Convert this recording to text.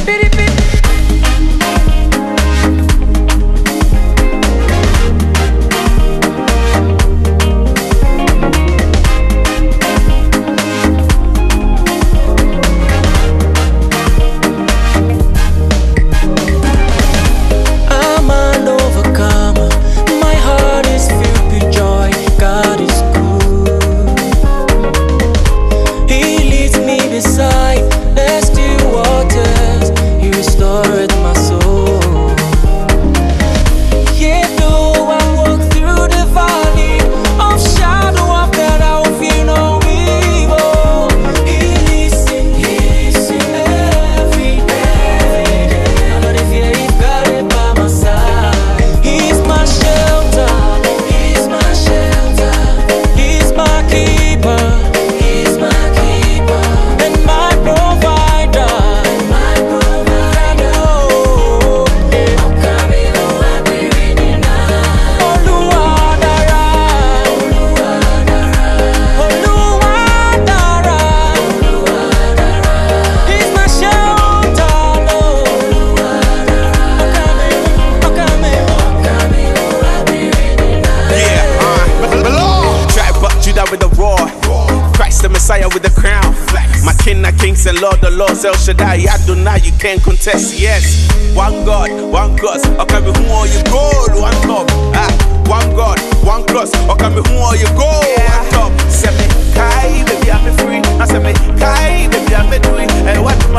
With the crown, my king of kings and Lord of lords, El Shaddai, Adonai, you can't contest. Yes, one God, one cross. Okay, me who are you gold, one top. One God, one cross. Okay, me who are you gold, one top. Say me, Kai, baby, I'm free. I say me, Kai, baby, I'm free. And what?